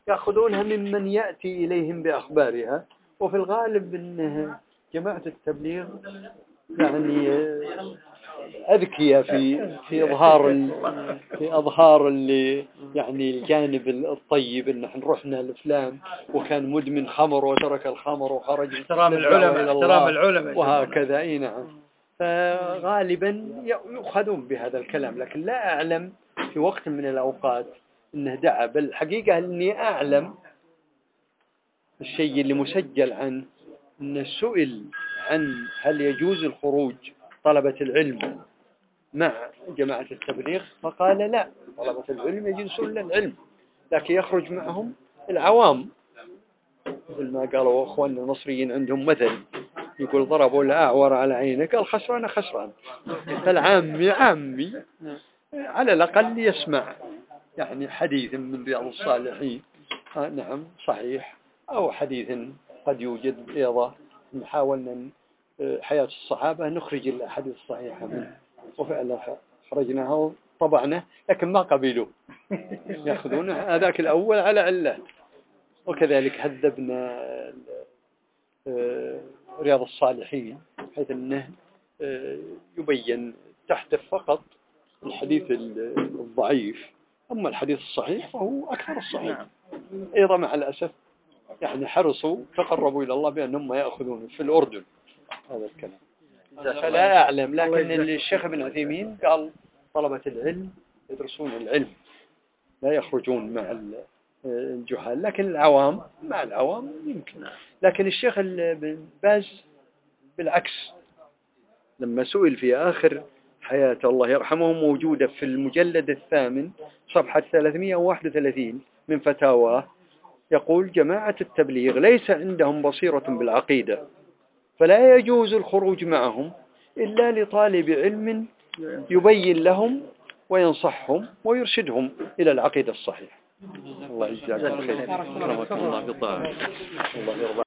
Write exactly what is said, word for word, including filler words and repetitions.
يأخذونها ممن يأتي إليهم بأخبارها. وفي الغالب أن جماعة التبليغ يعني أذكياء في في إظهار في إظهار اللي يعني الجانب الطيب، إن نحن رحنا لفلان وكان مدمن خمر وترك الخمر وخرج احترام العلماء احترام العلماء وهكذا. أي نعم. فغالبا يؤخذون بهذا الكلام، لكن لا أعلم في وقت من الأوقات أنه دعا. بل الحقيقة أني أعلم الشيء اللي مسجل عنه أنه سئل عن هل يجوز الخروج طلبة العلم مع جماعة التبليغ، فقال لا، طلبة العلم يجلسون للعلم، لكن يخرج معهم العوام. مثل ما قالوا أخواننا المصريين عندهم مثل يقول ضربوا الأعور على عينك، قال خسران خسران. فالعامي عامي على الأقل يسمع يعني حديث من رياض الصالحين، آه نعم صحيح، أو حديث قد يوجد رياضة. حاولنا حياة الصحابة نخرج الأحاديث الصحيحة منه، وفعلا خرجناها وطبعناه، لكن ما قبلوا يأخذون هذاك الأول على علة. وكذلك هذبنا رياض الصالحين حيث أنه يبين تحت فقط الحديث الضعيف، أما الحديث الصحيح فهو أكثر الصحيح. أيضا مع الأسف يعني حرصوا تقربوا إلى الله بأنهم يأخذون في الأردن هذا الكلام. فلا أعلم، لكن الشيخ ابن عثيمين قال طلبة العلم يدرسون العلم لا يخرجون مع الجهال، لكن العوام مع العوام يمكن. لكن الشيخ ابن باز بالعكس، لما سئل في آخر حياته الله يرحمه، موجودة في المجلد الثامن صفحة ثلاثمئة وواحد وثلاثين من فتاواه، يقول جماعة التبليغ ليس عندهم بصيرة بالعقيدة، فلا يجوز الخروج معهم إلا لطالب علم يبين لهم وينصحهم ويرشدهم إلى العقيدة الصحيحة. الله يجزاك خير. الله يرضى